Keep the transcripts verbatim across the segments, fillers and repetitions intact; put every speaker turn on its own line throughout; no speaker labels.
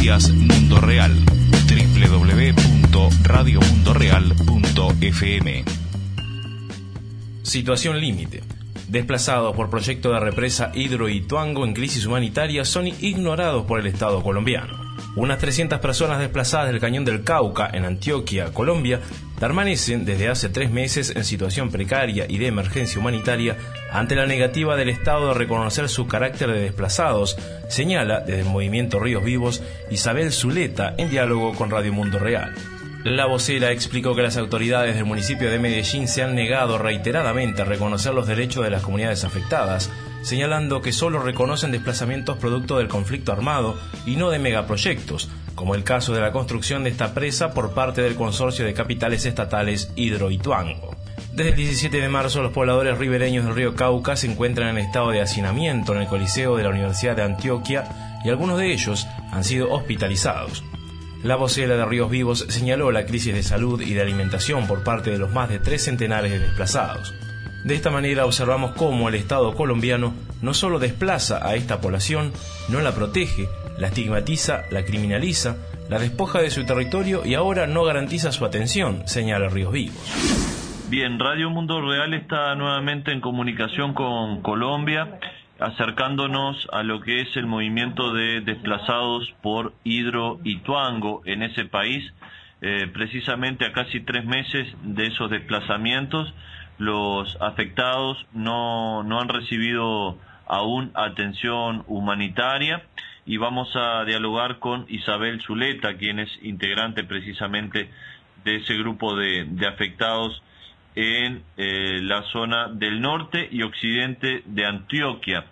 Noticias Mundo Real. doble u doble u doble u punto radio mundo real punto f m. Situación límite. Desplazados por proyecto de represa Hidroituango en crisis humanitaria son ignorados por el Estado colombiano. Unas trescientas personas desplazadas del Cañón del Cauca, en Antioquia, Colombia, permanecen desde hace tres meses en situación precaria y de emergencia humanitaria ante la negativa del Estado de reconocer su carácter de desplazados, señala desde el movimiento Ríos Vivos Isabel Zuleta en diálogo con Radio Mundo Real. La vocera explicó que las autoridades del municipio de Medellín se han negado reiteradamente a reconocer los derechos de las comunidades afectadas, señalando que solo reconocen desplazamientos producto del conflicto armado y no de megaproyectos, como el caso de la construcción de esta presa por parte del consorcio de capitales estatales Hidroituango. Desde el diecisiete de marzo, los pobladores ribereños del río Cauca se encuentran en estado de hacinamiento en el Coliseo de la Universidad de Antioquia y algunos de ellos han sido hospitalizados. La vocera de Ríos Vivos señaló la crisis de salud y de alimentación por parte de los más de tres centenares de desplazados. De esta manera observamos cómo el Estado colombiano no solo desplaza a esta población, no la protege, la estigmatiza, la criminaliza, la despoja de su territorio y ahora no garantiza su atención, señala Ríos Vivos.
Bien, Radio Mundo Real está nuevamente en comunicación con Colombia, acercándonos a lo que es el movimiento de desplazados por Hidroituango en ese país. Eh, precisamente a casi tres meses de esos desplazamientos, los afectados no, no han recibido aún atención humanitaria y vamos a dialogar con Isabel Zuleta, quien es integrante precisamente de ese grupo de, de afectados en eh, la zona del norte y occidente de Antioquia,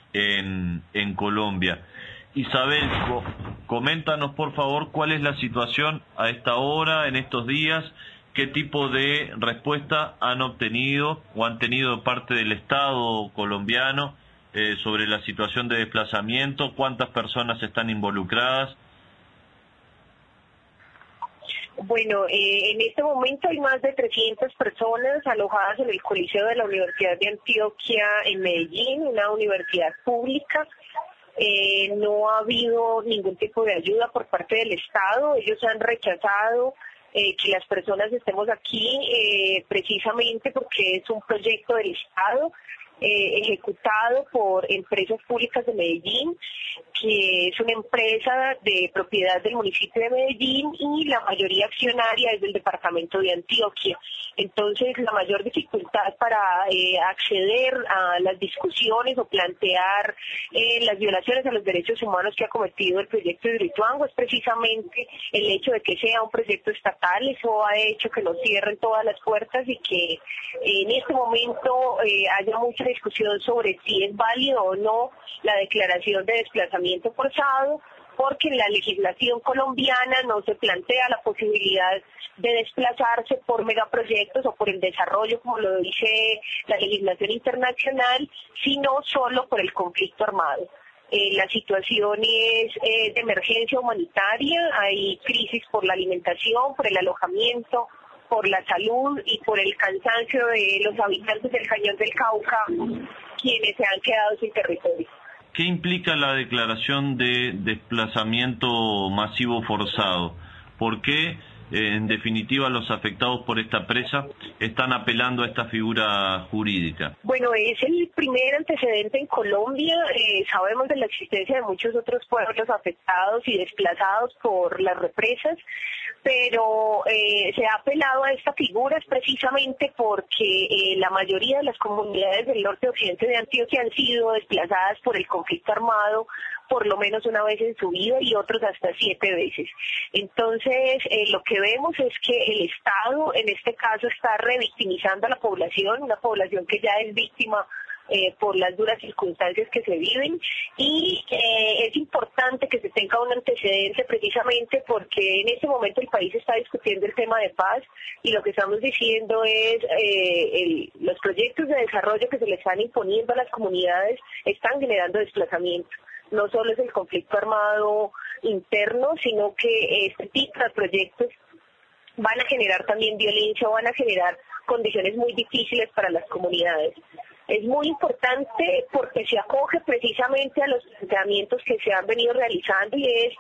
en, en Colombia. Isabel, co- coméntanos por favor cuál es la situación a esta hora, en estos días, qué tipo de respuesta han obtenido o han tenido de parte del Estado colombiano eh, sobre la situación de desplazamiento, cuántas personas están involucradas.
Bueno, eh, en este momento hay más de trescientas personas alojadas en el Coliseo de la Universidad de Antioquia en Medellín, una universidad pública. Eh, no ha habido ningún tipo de ayuda por parte del Estado. Ellos han rechazado eh, que las personas estemos aquí eh, precisamente porque es un proyecto del Estado eh, ejecutado por Empresas Públicas de Medellín, que es una empresa de propiedad del municipio de Medellín y la mayoría accionaria es del departamento de Antioquia. Entonces, la mayor dificultad para eh, acceder a las discusiones o plantear eh, las violaciones a los derechos humanos que ha cometido el proyecto de Hidroituango es precisamente el hecho de que sea un proyecto estatal. Eso ha hecho que nos cierren todas las puertas y que eh, en este momento eh, haya mucha discusión sobre si es válido o no la declaración de desplazamiento forzado, porque en la legislación colombiana no se plantea la posibilidad de desplazarse por megaproyectos o por el desarrollo, como lo dice la legislación internacional, sino solo por el conflicto armado. Eh, la situación es eh, de emergencia humanitaria, hay crisis por la alimentación, por el alojamiento, por la salud y por el cansancio de los habitantes del Cañón del Cauca, quienes se han quedado sin territorio.
¿Qué implica la declaración de desplazamiento masivo forzado? ¿Por qué, eh, en definitiva, los afectados por esta presa están apelando a esta figura jurídica?
Bueno, es el primer antecedente en Colombia. Eh, sabemos de la existencia de muchos otros pueblos afectados y desplazados por las represas, pero eh, se ha apelado a esta figura es precisamente porque eh, la mayoría de las comunidades del norte occidente de Antioquia han sido desplazadas por el conflicto armado por lo menos una vez en su vida y otros hasta siete veces. Entonces, eh, lo que vemos es que el Estado, en este caso, está revictimizando a la población, una población que ya es víctima Eh, por las duras circunstancias que se viven y eh, es importante que se tenga un antecedente precisamente porque en este momento el país está discutiendo el tema de paz y lo que estamos diciendo es eh, el, los proyectos de desarrollo que se le están imponiendo a las comunidades están generando desplazamiento. No solo es el conflicto armado interno, sino que este tipo de proyectos van a generar también violencia, van a generar condiciones muy difíciles para las comunidades. Es muy importante porque se acoge precisamente a los planteamientos que se han venido realizando y es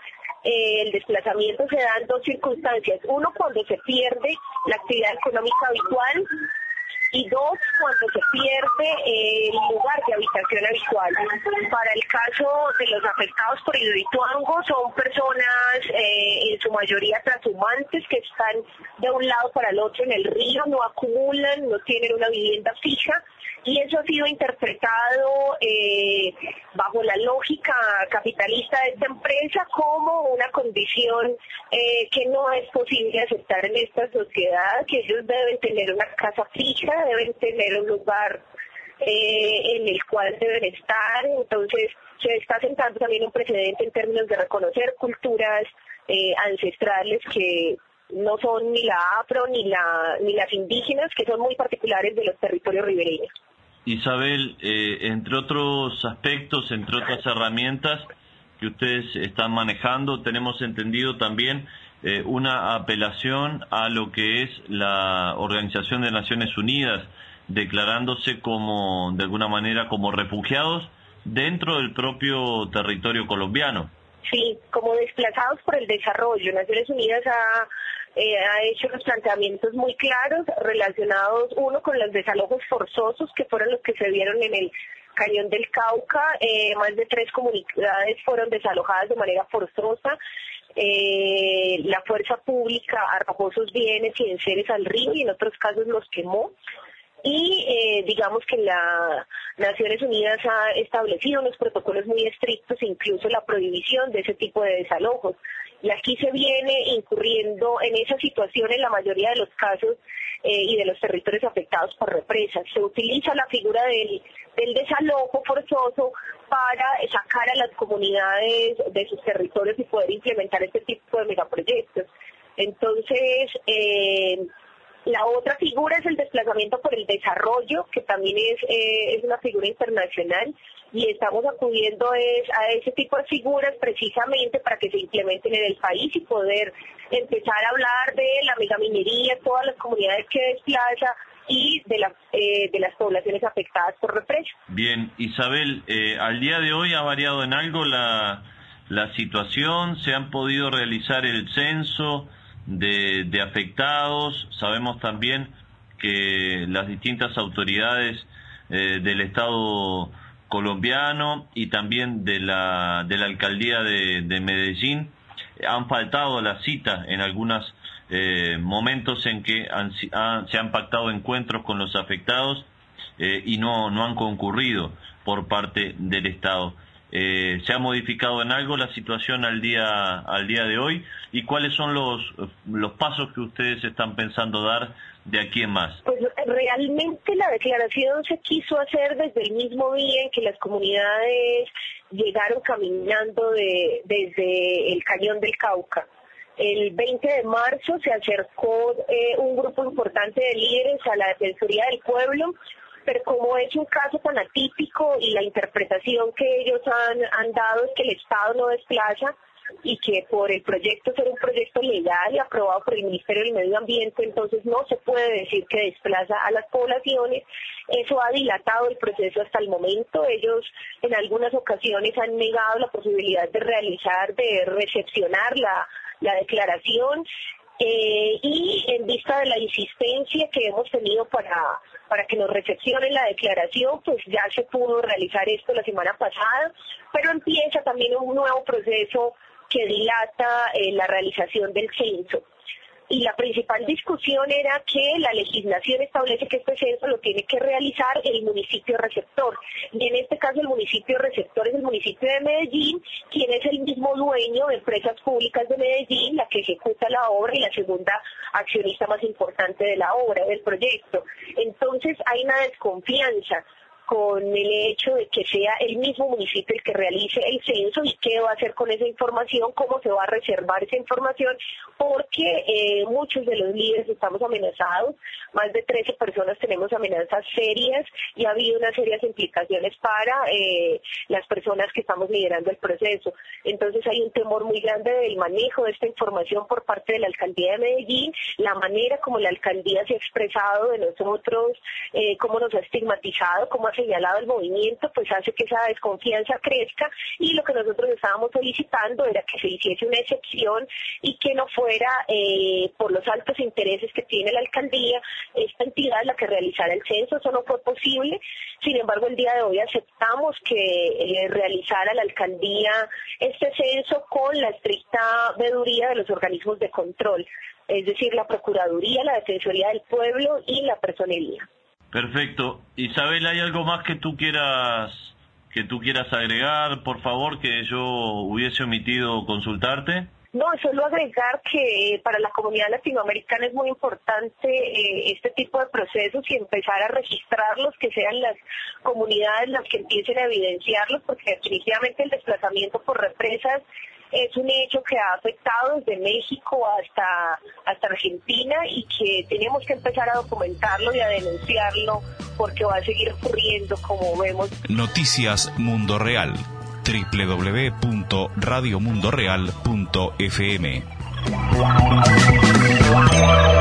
eh, el desplazamiento se da en dos circunstancias. Uno, cuando se pierde la actividad económica habitual, y dos, cuando se pierde eh, el lugar de habitación habitual. Para el caso de los afectados por Hidroituango, son personas eh, en su mayoría transhumantes que están de un lado para el otro en el río, no acumulan, no tienen una vivienda fija, y eso ha sido interpretado eh, bajo la lógica capitalista de esta empresa como una condición eh, que no es posible aceptar en esta sociedad, que ellos deben tener una casa fija, deben tener un lugar eh, en el cual deben estar. Entonces se está sentando también un precedente en términos de reconocer culturas eh, ancestrales que no son ni la afro ni la ni las indígenas, que son muy particulares de los territorios ribereños.
Isabel, eh, entre otros aspectos, entre otras herramientas que ustedes están manejando, tenemos entendido también eh, una apelación a lo que es la Organización de Naciones Unidas, declarándose como, de alguna manera, como refugiados dentro del propio territorio colombiano.
Sí, como desplazados por el desarrollo. Naciones Unidas ha, eh, ha hecho los planteamientos muy claros relacionados, uno, con los desalojos forzosos, que fueron los que se vieron en el Cañón del Cauca. Eh, más de tres comunidades fueron desalojadas de manera forzosa. Eh, la fuerza pública arrojó sus bienes y enseres al río y en otros casos los quemó. Y eh, digamos que la Naciones Unidas ha establecido unos protocolos muy estrictos, incluso la prohibición de ese tipo de desalojos. Y aquí se viene incurriendo en esa situación en la mayoría de los casos eh, y de los territorios afectados por represas. Se utiliza la figura del, del desalojo forzoso para sacar a las comunidades de sus territorios y poder implementar este tipo de megaproyectos. Entonces, eh, la otra figura es el desplazamiento por el desarrollo, que también es, eh, es una figura internacional, y estamos acudiendo es, a ese tipo de figuras precisamente para que se implementen en el país y poder empezar a hablar de la megaminería, todas las comunidades que desplaza y de, la, eh, de las poblaciones afectadas por represa.
Bien, Isabel, eh, al día de hoy ha variado en algo la, la situación, se han podido realizar el censo De, de afectados. Sabemos también que las distintas autoridades eh, del Estado colombiano y también de la de la alcaldía de, de Medellín han faltado a la cita en algunos eh, momentos en que han, han, se han pactado encuentros con los afectados eh, y no no han concurrido por parte del Estado. Eh, ¿Se ha modificado en algo la situación al día al día de hoy? ¿Y cuáles son los los pasos que ustedes están pensando dar de aquí en más?
Pues realmente la declaración se quiso hacer desde el mismo día en que las comunidades llegaron caminando de, desde el Cañón del Cauca. El veinte de marzo se acercó eh, un grupo importante de líderes a la Defensoría del Pueblo, pero como es un caso tan atípico y la interpretación que ellos han, han dado es que el Estado no desplaza y que por el proyecto ser un proyecto legal y aprobado por el Ministerio del Medio Ambiente, entonces no se puede decir que desplaza a las poblaciones. Eso ha dilatado el proceso hasta el momento. Ellos en algunas ocasiones han negado la posibilidad de realizar, de recepcionar la, la declaración. Eh, y en vista de la insistencia que hemos tenido para, para que nos recepcionen la declaración, pues ya se pudo realizar esto la semana pasada, pero empieza también un nuevo proceso que dilata eh, la realización del censo. Y la principal discusión era que la legislación establece que este censo lo tiene que realizar el municipio receptor. Y en este caso el municipio receptor es el municipio de Medellín, quien es el mismo dueño de Empresas Públicas de Medellín, la que ejecuta la obra y la segunda accionista más importante de la obra, del proyecto. Entonces hay una desconfianza con el hecho de que sea el mismo municipio el que realice el censo y qué va a hacer con esa información, cómo se va a reservar esa información, porque eh, muchos de los líderes estamos amenazados, más de trece personas tenemos amenazas serias y ha habido unas serias implicaciones para eh, las personas que estamos liderando el proceso. Entonces hay un temor muy grande del manejo de esta información por parte de la Alcaldía de Medellín, la manera como la Alcaldía se ha expresado de nosotros, eh, cómo nos ha estigmatizado, cómo ha señalado el movimiento, pues hace que esa desconfianza crezca, y lo que nosotros estábamos solicitando era que se hiciese una excepción y que no fuera eh, por los altos intereses que tiene la alcaldía esta entidad la que realizara el censo. Eso no fue posible. Sin embargo, el día de hoy aceptamos que eh, realizara la alcaldía este censo con la estricta veeduría de los organismos de control, es decir, la Procuraduría, la Defensoría del Pueblo y la Personería.
Perfecto. Isabel, ¿hay algo más que tú quieras que tú quieras agregar, por favor, que yo hubiese omitido consultarte?
No, solo agregar que para la comunidad latinoamericana es muy importante eh, este tipo de procesos y empezar a registrarlos, que sean las comunidades las que empiecen a evidenciarlos, porque definitivamente el desplazamiento por represas es un hecho que ha afectado desde México hasta, hasta Argentina, y que tenemos que empezar a documentarlo y a denunciarlo, porque va a seguir ocurriendo, como vemos.
Noticias Mundo Real. doble u doble u doble u punto radio mundo real punto f m